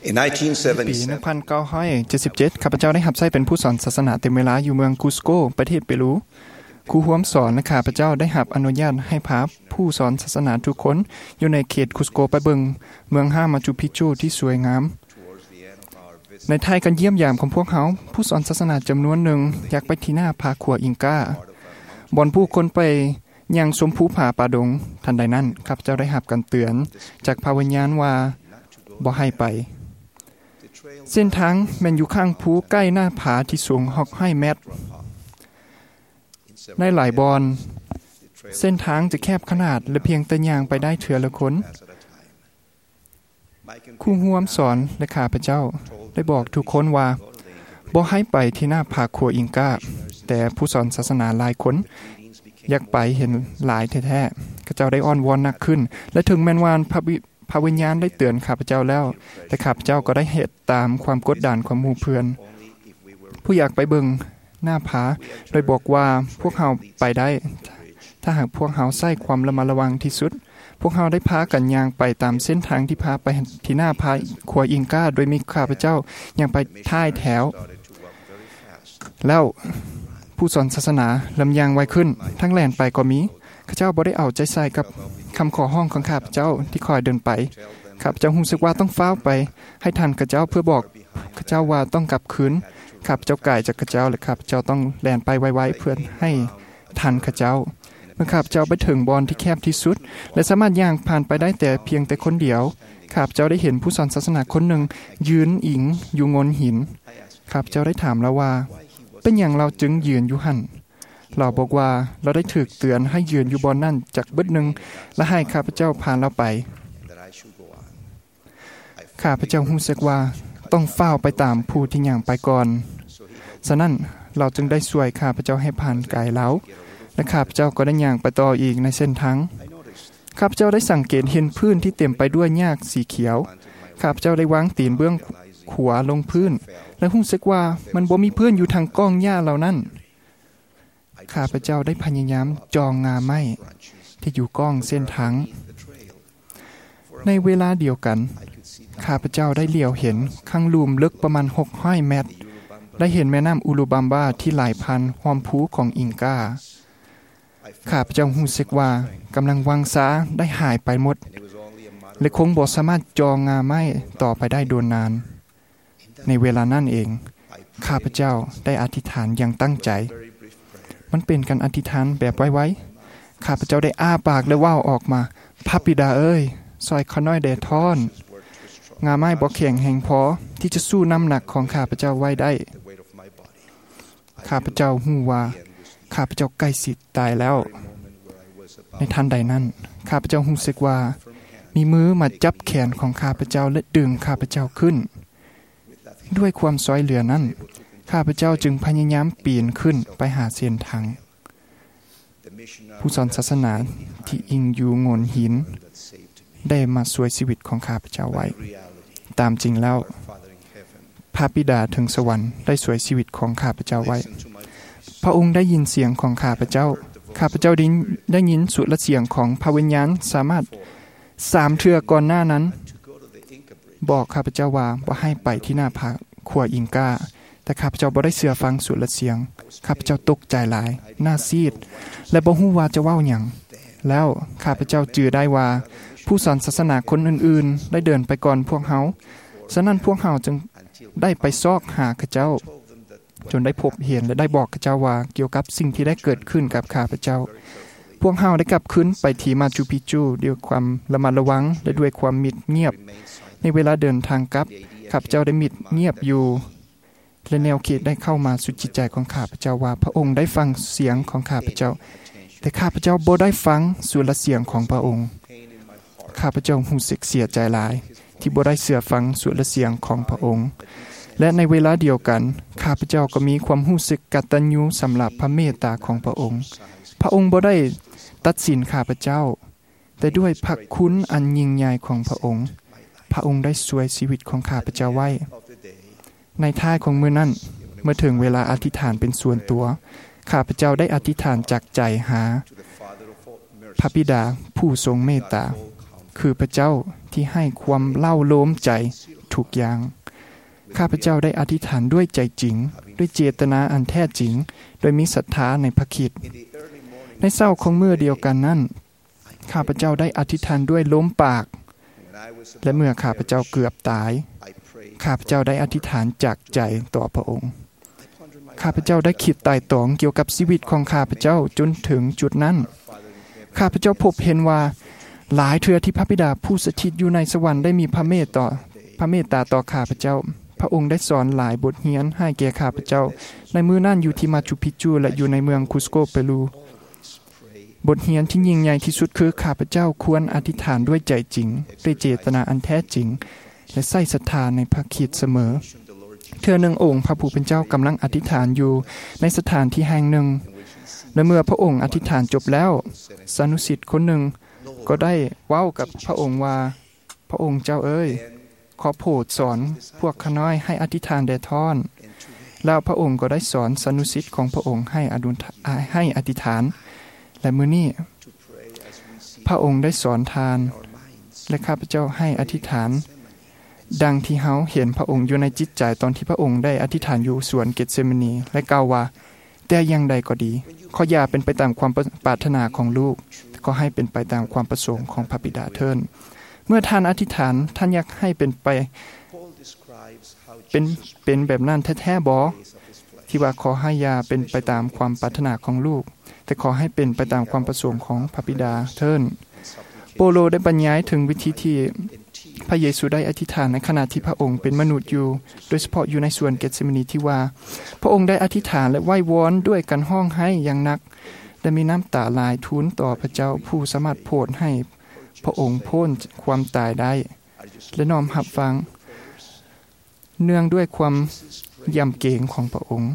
In ปี 1977, 1977 ข้าพเจ้าได้รับใช้เป็นผู้สอนศาสนาเต็มเวลาอยู่เมืองกุสโกประเทศเปรูครูร่วมสอนและข้าพเจ้าได้รับอนุญาตให้พาผู้สอนศาสนาทุกคนอยู่ในเขตกุสโกไปเบิงเมืองมาจูปิจูที่สวยงามในท้ายการเยี่ยมยามของพวกเขาผู้สอนศาสนาจำนวนหนึ่งอยากไปที่หน้าผาขัวอิงกาบอนผู้คนไปยังชมภูผาป่าดงทันใดนั้นข้าพเจ้าได้รับการเตือนจากพระวิญญาณว่าบ่ให้ไปเส้นทางแม่นอยู่ข้างภูใกล้หน้าผาที่สูง600 เมตรในหลายบอนเส้นทางจะแคบขนาดและเพียงแต่ย่างไปได้เทื่อละคนครูร่วมสอนและข้าพเจ้าได้บอกทุกคนว่าบ่ให้ไปที่หน้าผาขัวอิงกาแต่ผู้สอนศาสนาหลายคนอยากไปเห็นหลายแท้ๆข้าเจ้าได้อ้อนวอนหนักขึ้นและถึงแม้ว่าพระวิญญาณได้เตือนข้าพเจ้าแล้วแต่ข้าพเจ้าก็ได้เหตุตามความกดดันของหมู่เพื่อนผู้อยากไปเบิ่งหน้าผาโดยบอกว่าพวกเราไปได้ถ้าหากพวกเราใช้ความระมัดระวังที่สุดพวกเราได้พากันย่างไปตามเส้นทางที่พาไปที่หน้าผาขัวอิงกาโดยมีข้าพเจ้าย่างไปท้ายแถวแล้วผู้สอนศาสนาลำยางไวขึ้นทั้งแล่นไปก็มีข้าเจ้าบ่ได้เอาใจใส่กับคำขอห้องของข้าพเจ้าที่คอยเดินไปข้าพเจ้ารู้สึกว่าต้องฟ้าวไปให้ทันข้าเจ้าเพื่อบอกข้าเจ้าว่าต้องกลับคืนข้าพเจ้ากายจากข้าเจ้าและข้าพเจ้าต้องแล่นไปไวๆเพื่อให้ทันข้าเจ้าเมื่อข้าพเจ้าไปถึงบอนที่แคบที่สุดและสามารถย่างผ่านไปได้แต่เพียงแต่คนเดียวข้าพเจ้าได้เห็นผู้สอนศาสนาคนหนึ่งยืนอิงอยู่งนหินข้าพเจ้าได้ถามแล้วว่าเป็นอย่างเราจึงยืนอยู่หั่นเราบอกว่าเราได้ถูกเตือนให้ยืนอยู่บอนนั่นจากบึดหนึ่งและให้ข้าพเจ้าผ่านเราไปข้าพเจ้ารู้สึกว่าต้องเฝ้าไปตามผู้ที่ย่างไปก่อนฉะนั้นเราจึงได้ช่วยข้าพเจ้าให้ผ่านกายเราและข้าพเจ้าก็ได้ย่างไปต่ออีกในเส้นทางข้าพเจ้าได้สังเกตเห็นพื้นที่เต็มไปด้วยหญ้าสีเขียวข้าพเจ้าได้วางตีนเบื้องขวาลงพื้นและรู้สึกว่ามันบ่มีเพื่อนอยู่ทางก้องหญ้าเหล่านั้นข้าพเจ้าได้พยายามจองงาไม้ที่อยู่ก้องเส้นทางในเวลาเดียวกันข้าพเจ้าได้เหลียวเห็นข้างลุ่มลึกประมาณ600 เมตรได้เห็นแม่น้ำอูลูบัมบาที่ไหลผ่านหอมภูของอิงกาข้าพเจ้ารู้สึกว่ากำลังวังษาได้หายไปหมดและคงบ่สามารถจองงาไม้ต่อไปได้โดนนานในเวลานั้นเองข้าพเจ้าได้อธิษฐานอย่างตั้งใจมันเป็นการอธิษฐานแบบไว้ๆข้าพเจ้าได้อ้าปากและว่าวออกมาพระบิดาเอ้ยซอยข้าน้อยแดดท่อนงาไม้บ่แข็งแรงพอที่จะสู้น้ำหนักของข้าพเจ้าไว้ได้ข้าพเจ้าฮู้ว่าข้าพเจ้าใกล้สิตายแล้วในทันใดนั้นข้าพเจ้ารู้สึกว่ามีมือมาจับแขนของข้าพเจ้าและดึงข้าพเจ้าขึ้นด้วยความช่วยเหลือนั้นข้าพเจ้าจึงพยายามปีนขึ้นไปหาเส้นทางผู้สอนศาสนาที่อิงอยู่โงนหินได้มาช่วยชีวิตของข้าพเจ้าไว้ตามจริงแล้วพระบิดาถึงสวรรค์ได้ช่วยชีวิตของข้าพเจ้าไว้พระองค์ได้ยินเสียงของข้าพเจ้าข้าพเจ้าได้ยินสุรเสียงของพระวิญญาณสามารถ3 เทื่อก่อนหน้านั้นบอกข้าพเจ้าว่าบ่ให้ไปที่หน้าผาขัวอิงกาแต่ข้าพเจ้าบ่ได้เชื่อฟังสุรเสียงข้าพเจ้าตกใจหลายหน้าซีดและบ่ฮู้ว่าจะเว้าหยังแล้วข้าพเจ้าจื่อได้ว่าผู้สอนศาสนาคนอื่นๆได้เดินไปก่อนพวกเฮาฉะนั้นพวกเฮาจึงได้ไปซอกหาข้าเจ้าจนได้พบเห็นและได้บอกข้าเจ้าว่าเกี่ยวกับสิ่งที่ได้เกิดขึ้นกับข้าพเจ้าพวกเฮาได้กลับคืนไปที่มาจูปิจูด้วยความระมัดระวังและด้วยความมิดเงียบในเวลาเดินทางกลับข้าพเจ้าได้มิดเงียบอยู่และแนวคิดได้เข้ามาสู่จิตใจของข้าพเจ้าว่าพระองค์ได้ฟังเสียงของข้าพเจ้าแต่ข้าพเจ้าบ่ได้ฟังสุรเสียงของพระองค์ข้าพเจ้ารู้สึกเสียใจหลายที่บ่ได้เชื่อฟังสุรเสียงของพระองค์และในเวลาเดียวกันข้าพเจ้าก็มีความรู้สึกกตัญญูสำหรับพระเมตตาของพระองค์พระองค์บ่ได้ตัดสินข้าพเจ้าแต่ด้วยพระคุณอันยิ่งใหญ่ของพระองค์พระองค์ได้ช่วยชีวิตของข้าพเจ้าไว้ในท้ายของมื้อนั้นเมื่อถึงเวลาอธิษฐานเป็นส่วนตัวข้าพเจ้าได้อธิษฐานจากใจหาพระบิดาผู้ทรงเมตตาคือพระเจ้าที่ให้ความเล่าโลมใจทุกอย่างข้าพเจ้าได้อธิษฐานด้วยใจจริงด้วยเจตนาอันแท้จริงโดยมีศรัทธาในพระคริสต์ในเช้าของมื้อเดียวกันนั้นข้าพเจ้าได้อธิษฐานด้วยล้มปากและเมื่อข้าพเจ้าเกือบตายข้าพเจ้าได้อธิษฐานจากใจต่อพระองค์ข้าพเจ้าได้คิดไต่ตองเกี่ยวกับชีวิตของข้าพเจ้าจนถึงจุดนั้นข้าพเจ้าพบเห็นว่าหลายเทื่อที่พระบิดาผู้สถิตอยู่ในสวรรค์ได้มีพระเมตตาต่อข้าพเจ้าพระองค์ได้สอนหลายบทเรียนให้แก่ข้าพเจ้าในมื้อนั้นอยู่ที่มาชูพิจูและอยู่ในเมืองคุสโกเปรูบทเรียนที่ยิ่งใหญ่ที่สุดคือข้าพเจ้าควรอธิษฐานด้วยใจจริงด้วยเจตนาอันแท้จริงและใส่ศรัทธาในพระคริสต์เสมอเทื่อหนึ่งองค์พระผู้เป็นเจ้ากำลังอธิษฐานอยู่ในสถานที่แห่งหนึ่งและเมื่อพระองค์อธิษฐานจบแล้วสานุสิทธิ์คนหนึ่งก็ได้เว้ากับพระองค์ว่าพระองค์เจ้าเอ๋ยขอโปรดสอนพวกข้าน้อยให้อธิษฐานแด่ท่านแล้วพระองค์ก็ได้สอนสานุสิทธิ์ของพระองค์ให้อธิษฐานและมื้อนี้พระองค์ได้สอนทานและข้าพเจ้าให้อธิษฐานดังที่เฮาเห็นพระองค์อยู่ในจิตใจตอนที่พระองค์ได้อธิษฐานอยู่สวนเกตเซมานีและกล่าวว่าแต่อย่างใดก็ดีขออย่าเป็นไปตามความปรารถนาของลูกก็ให้เป็นไปตามความประสงค์ของพระบิดาเถิดเมื่อท่านอธิษฐานท่านอยากให้เป็นไปเป็นแบบนั้นแท้ๆบ่ที่ว่าขอให้อย่าเป็นไปตามความปรารถนาของลูกแต่ขอให้เป็นไปตามความประสงค์ของพระบิดาเถิดโปโลได้บรรยายถึงวิธีที่พระเยซูได้อธิษฐานในขณะที่พระองค์เป็นมนุษย์อยู่โดยเฉพาะอยู่ในสวนเกตเซมานีที่ว่าพระองค์ได้อธิษฐานและไหว้วอนด้วยกันห้องให้อย่างนักและมีน้ำตาไหลทูลต่อพระเจ้าผู้สามารถโปรดให้พระองค์พ้นความตายได้และน้อมรับฟังเนื่องด้วยความยำเกรงของพระองค์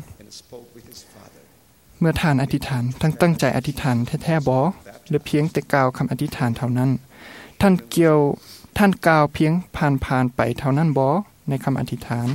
เมื่อท่านอธิษฐานทั้งตั้งใจอธิษฐานแท้ๆบ่หรือเพียงแต่กล่าวคำอธิษฐานเท่านั้นท่านกล่าวเพียงผ่านไปเท่านั้นบ่ในคำอธิษฐาน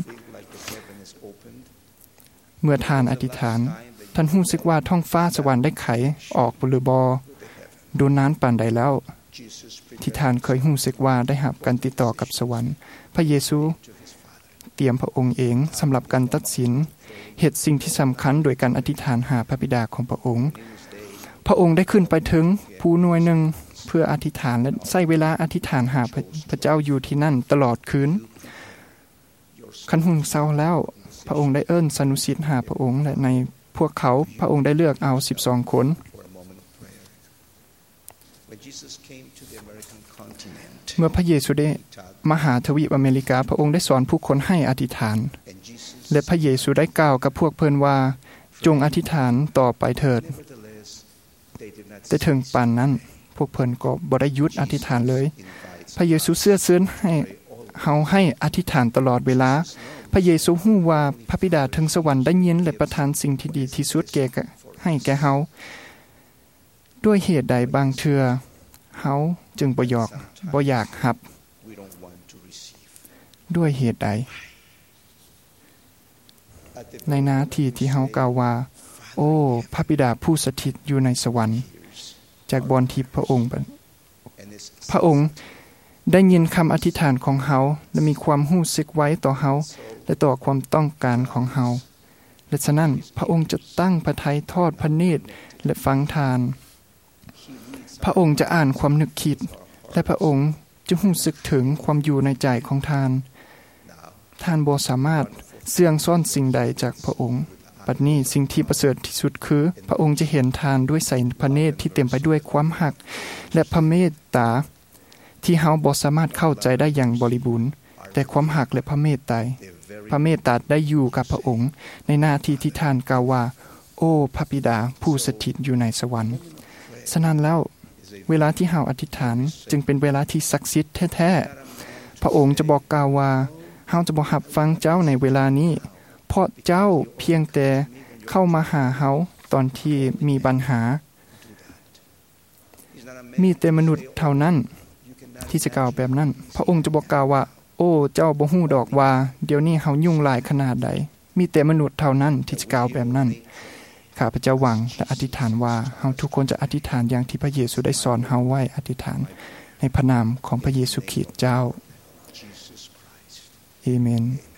เมื่อท่านอธิษฐานท่านรู้สึกว่าท้องฟ้าสวรรค์ได้ไขออกหรือบ่โดนนานปานใดแล้วที่ท่านเคยรู้สึกว่าได้รับการติดต่อกับสวรรค์พระเยซูเตรียมพระองค์เองสำหรับการตัดสินเหตุสิ่งที่สำคัญโดยการอธิษฐานหาพระบิดาของพระองค์พระองค์ได้ขึ้นไปถึงภูหน่วยหนึ่งเพื่ออธิษฐานและใช้เวลาอธิษฐานหาพระเจ้าอยู่ที่นั่นตลอดคืนคันรุ่งเช้าแล้วพระองค์ได้เอิ้นสานุสิทธิ์หาพระองค์และในพวกเขาพระองค์ได้เลือกเอา12คนเมื่อพระเยซูได้มาหาทวีปอเมริกาพระองค์ได้สอนผู้คนให้อธิษฐานและพระเยซูได้กล่าวกับพวกเพิ่นว่าจงอธิษฐานต่อไปเถิดแต่ถึงปานนั้นพวกเพิ่นก็บ่ได้หยุดอธิษฐานเลยพระเยซูเสื้อเสื้นให้เฮาให้อธิษฐานตลอดเวลาพระเยซูฮู้ว่าพระบิดาถึงสวรรค์ได้ยินและประทานสิ่งที่ดีที่สุดให้แก่เฮาด้วยเหตุใดบางเทื่อเฮาจึงบ่อยากรับด้วยเหตุใดในนาทีที่เฮากล่าวว่าโอ้พระบิดาผู้สถิตอยู่ในสวรรค์จากบอนที่พระองค์ได้ยินคำอธิษฐานของเฮาและมีความรู้สึกไว้ต่อเฮาและต่อความต้องการของเฮาและฉะนั้นพระองค์จะตั้งพระทัยทอดพระเนตรและฟังทานพระองค์จะอ่านความนึกคิดและพระองค์จะรู้สึกถึงความอยู่ในใจของท่านบ่สามารถเสื่องซ่อนสิ่งใดจากพระองค์บัดนี้สิ่งที่ประเสริฐที่สุดคือพระองค์จะเห็นทานด้วยสายพระเนตรที่เต็มไปด้วยความรักและพระเมตตาที่เฮาบ่สามารถเข้าใจได้อย่างบริบูรณ์แต่ความรักและพระเมตตาได้อยู่กับพระองค์ในหน้าที่ที่ท่านกล่าวว่าโอ้พระบิดาผู้สถิตอยู่ในสวรรค์ฉะนั้นแล้วเวลาที่เฮาอธิษฐานจึงเป็นเวลาที่ศักดิ์สิทธิ์แท้ๆพระองค์จะบอกกล่าวว่าเฮาจะบ่รับฟังเจ้าในเวลานี้เพราะเจ้าเพียงแต่เข้ามาหาเฮาตอนที่มีปัญหามีแต่มนุษย์เท่านั้นที่จะกล่าวแบบนั้นพระองค์จะบอกกล่าวว่าโอ้เจ้าบ่ฮู้ดอกว่าเดี๋ยวนี้เฮายุ่งหลายขนาดใดมีแต่มนุษย์เท่านั้นที่จะกล่าวแบบนั้นข้าพเจ้าหวังและอธิษฐานว่าเฮาทุกคนจะอธิษฐานอย่างที่พระเยซูได้สอนเฮาไว้อธิษฐานในพระนามของพระเยซูคริสต์เจ้าเอเมน